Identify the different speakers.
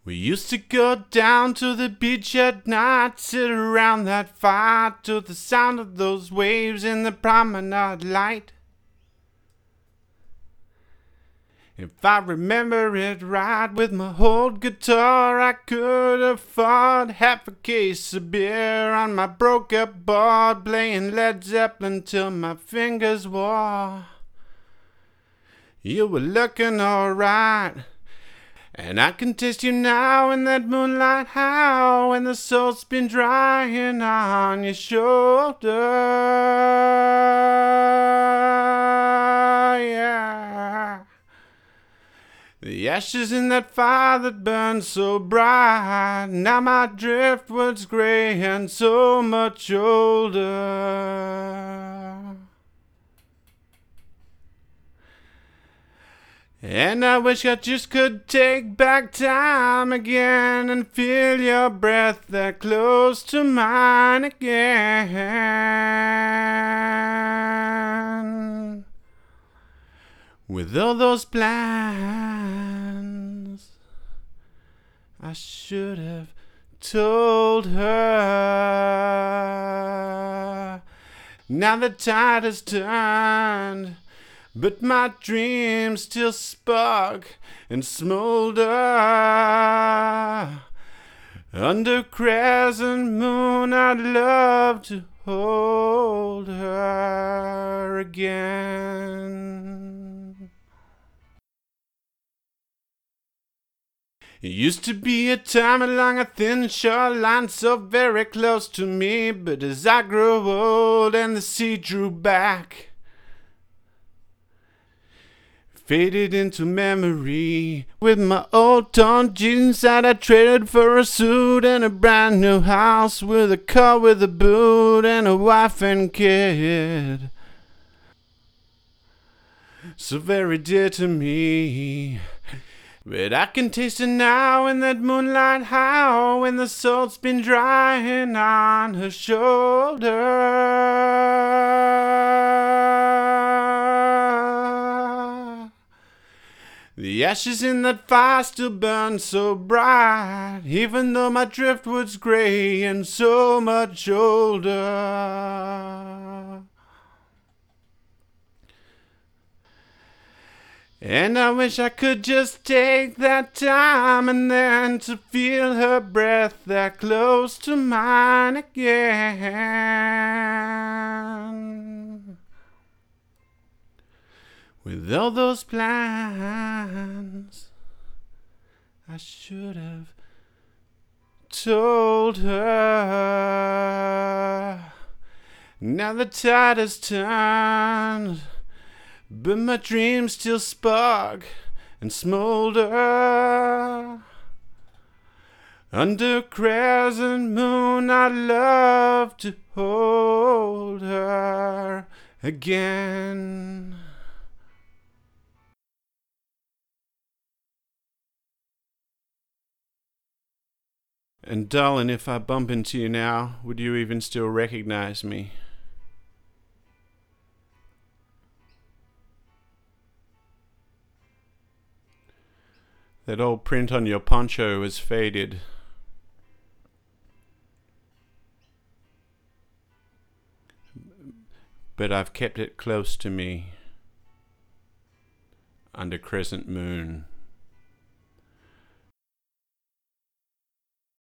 Speaker 1: We used to go down to the beach at night, sit around that fire to the sound of those waves in the promenade light. If I remember it right, with my old guitar I could afford half a case of beer on my broke-up board, playing Led Zeppelin till my fingers wore. You were looking alright, and I can taste you now in that moonlight, how when the salt's been drying on your shoulder. Yeah. The ashes in that fire that burned so bright, now my driftwood's gray and so much older. And I wish I just could take back time again and feel your breath that close to mine again. With all those plans, I should have told her. Now the tide has turned, but my dreams still spark and smolder. Under crescent moon I'd love to hold her again. It used to be a time along a thin shoreline so very close to me, but as I grew old and the sea drew back, faded into memory. With my old torn jeans that I traded for a suit and a brand new house with a car with a boot and a wife and kid, so very dear to me. But I can taste it now in that moonlight, how when the salt's been drying on her shoulder. The ashes in that fire still burn so bright, even though my driftwood's gray and so much older. And I wish I could just take that time and then to feel her breath that close to mine again. With all those plans, I should have told her. Now the tide has turned, but my dreams still spark and smolder. Under crescent moon I'd love to hold her again. And darling, if I bump into you now, would you even still recognize me? That old print on your poncho is faded, but I've kept it close to me under crescent moon.